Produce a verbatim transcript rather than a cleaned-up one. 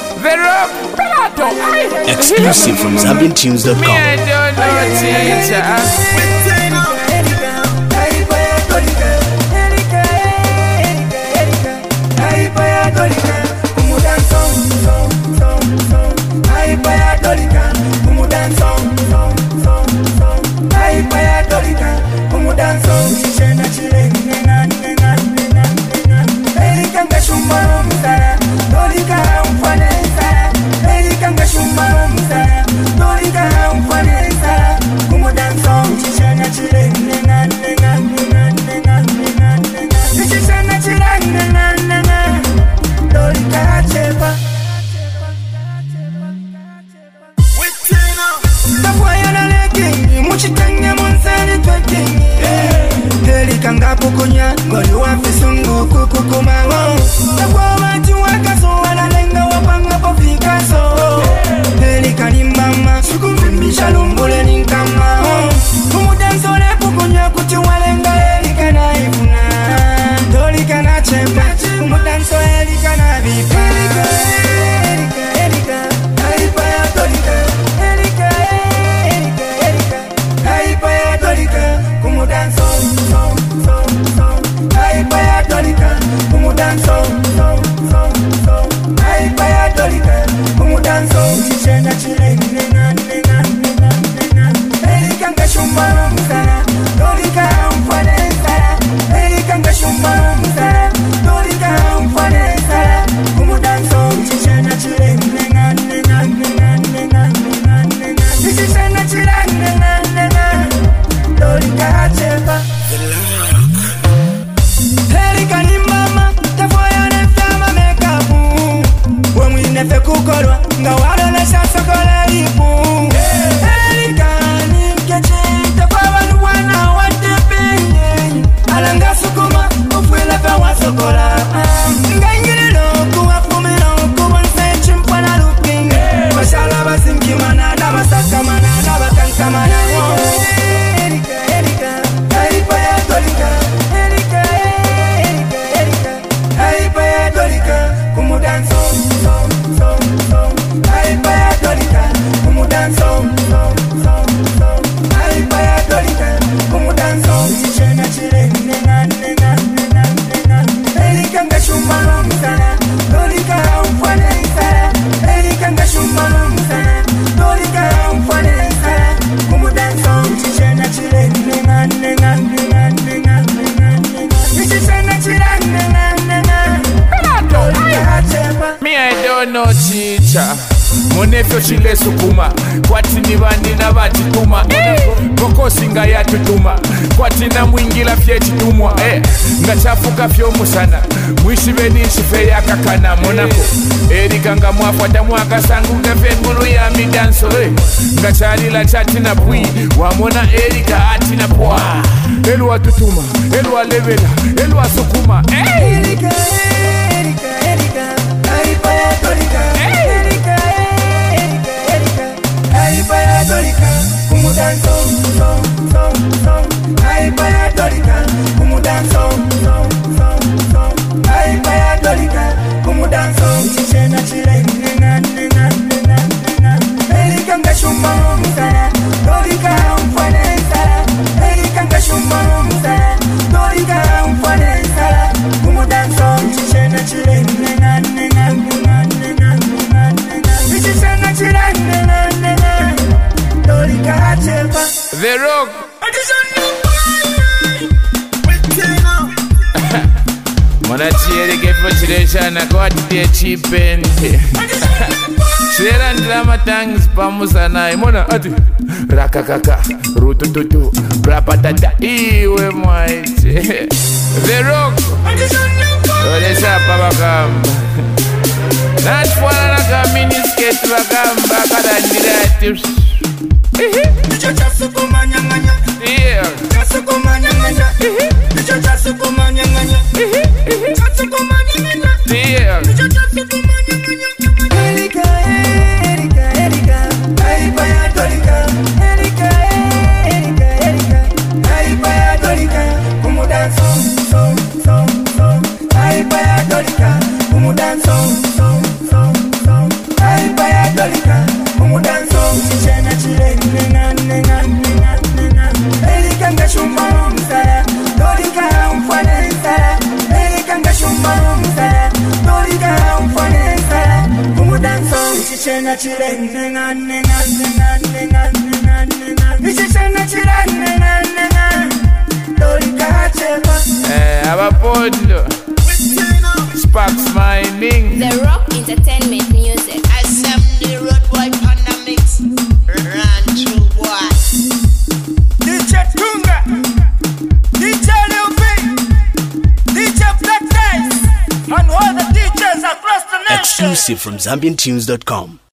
Exclusive from Zambian Tunes dot com. I don't know, teacher. Kukunya, ngoli wafisungu kukukumango. Nakwa mati wakaso, wanalenga wapanga po Picasso. Heli kalimama, sukumfimbisha lumbule ninkama. Kumudansole kukunya kuti walenga heli kanaifuna. Doli kana chepa, kumudanso heli kana vipa. Helika, helika, helika, haipa ya dolika. Helika, helika, helika, haipa ya dolika. Kumudanso, so, so. Kumudanso, so, so, so. Ay, paya dolika. Kumudanso, chichena chile, nena, nena, nena, nena. Erika ngashuma msana, dolika mfane sara. Erika ngashuma msana, dolika mfane sara. Kumudanso, chichena chile, nena, nena, nena, nena, nena, nena. Chichena chile, nena, nena. Dolika chepa. Nefe kukorwa, nga wala na shasa kola ipu. Erika ni mkechi, tekwa wanu wana watepenye. Alanga sukuma, ufuile fe wasokola. Nga ingililo, kuwa fumilo, kuwa nse chimpana luping. Mashala basinki mana, daba saka mana, daba kanka mana. Erika, Erika, haipa ya dolika. Erika, Erika, Erika, haipa ya dolika. Kumudanso, so. No chicha Monefyo chile sukuma Kwati ni bandi na bati tuma eh. Koko singa ya tutuma Kwati na mwingila fye chitumwa eh. Nga chafuka fyo musana Mwishi beni shife ya kakana Monako Erika nga mwafwata mwaka sangu Ngefe ngulu ya midanso eh. Nga chali la chati na pui Wamona Erika ati na pwa Elwa tutuma, elwa levela Elwa sukuma eh. Erika, Erika, Erika Haipa ya dolika, Erika, Erika, Erika, haipa ya dolika, kumudanso, so, so, so, haipa ya dolika, kumudanso, so, so, so, haipa ya dolika, kumudanso, chichena chile, nena, nena, nena, nena, Erika ngashuma msana, dolika mfane sara, Erika ngashuma msana, dolika mfane sara, kumudanso, chichena chile, nena, nena, nena, nena, nena, nena, chichena chile, nena, nena, dolika chepa. The Rock. Mwana chiere kefo chireshana kwa titie chipende Chirera ndilama tangs pamusana Imona ati Rakakaka Rutututu Brapatata Iwe mwaite The Rock Olesha pabakamba Natfwana naka miniskate bakamba Kadandira Nicho chasuko manyanganya Yeah Chasuko manyanganya Nicho chasuko manyanganya Chasuko manyanganya Yeah Nicho chasuko manyanganya Erika, Erika, Erika Haipa ya dolika Erika, Erika, Erika Haipa ya dolika Kumudanso, so, so, so Haipa ya dolika Kumudanso, so, so, so Ishishana chirene nga nga nga nga nga nga. Ishishana chirene nga nga. Dolika chepa. Eh, abapondo. Sparks Mining. The Rock Entertainment Music. Assembly Road Boy on the mix. Run through boy. D J Tunga, D J Lil B, D J Black Dice, and all the D Js across the nation. Exclusive from Zambian Tunes dot com.